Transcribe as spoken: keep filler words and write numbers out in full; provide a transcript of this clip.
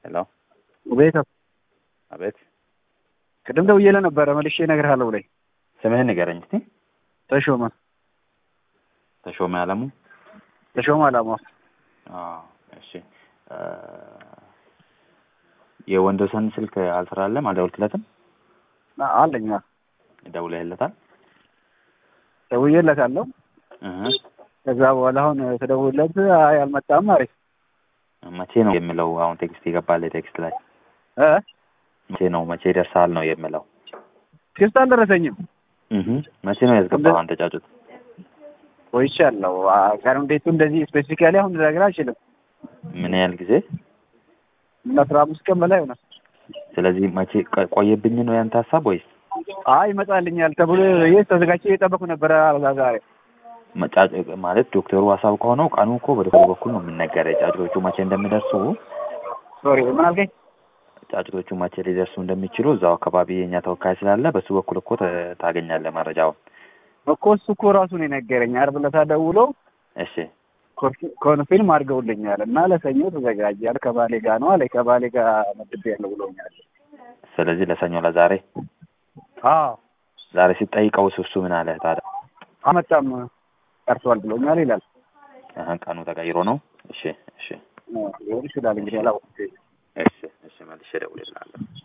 ሄሎ ቤት አቤት። ቅድም ደውዬልህ ነበረ መልሼ እነግርሃለሁ ብለኝ። ስምህን ንገረኝ እስቲ። ተሾመ ተሾመ አለሙ። ተሾመ አለሙ። አዎ እሺ። የወንዶሰን ስልክ አልሰራለም አልደወልክለትም? አለኝ። ደውለህለታል? ደውዬለታለሁ። እህ ከዛ በኋላ አሁን ተደውሎለት አይ አልመጣም አለኝ። መቼ ነው የምለው? አሁን ቴክስት ይገባል ቴክስት ላይ እ መቼ ነው መቼ ይደርሳል ነው የምለው? ቴክስት አልደረሰኝም። እህ መቼ ነው ያስገባው አንተ ጫጩት? ቆይቻለሁ። ቀኑ እንዴት እንደዚህ ስፔሲፊካሊ አሁን ልነግርህ አልችልም። ምን ያህል ጊዜ? አስራ አምስት ቀን በላይ ሆነ። ስለዚህ መቼ ቆየብኝ ነው ያንተ ሀሳብ ወይስ? አይ ይመጣልኛል ተብሎ ይሄ ተዘጋጅቼ እየጠበኩ ነበረ ዛሬ። መጫጭ ማለት ዶክተሩ ሀሳብ ከሆነው ቀኑ እኮ በዶክተሩ በኩል ነው የሚነገረው። ጫጩቶቹ መቼ እንደሚደርሱ ሶሪ ምን አልከኝ? ጫጩቶቹ መቼ ሊደርሱ እንደሚችሉ እዛው አካባቢ የኛ ተወካይ ስላለ በሱ በኩል እኮ ታገኛለህ መረጃውን። እኮ እሱ እኮ ራሱ ነው የነገረኝ። ዓርብ ዕለት ደውሎ እሺ ኮንፊርም አድርገውልኛል እና ለሰኞ ተዘጋጃል ከባሌ ጋር ነው አለ። ከባሌ ጋር መጥቤያለሁ ብሎኛል። ስለዚህ ለሰኞ ለዛሬ አዎ ዛሬ ሲጠይቀው እሱ ምን አለ ታዲያ? አመጣም ቀርቷል ብሎኛል ይላል። አሁን ቀኑ ተቀይሮ ነው። እሺ እሺ ነው ይችላል እንግዲህ አላውቅም። እሺ እሺ መልሼ እደውልልሃለሁ።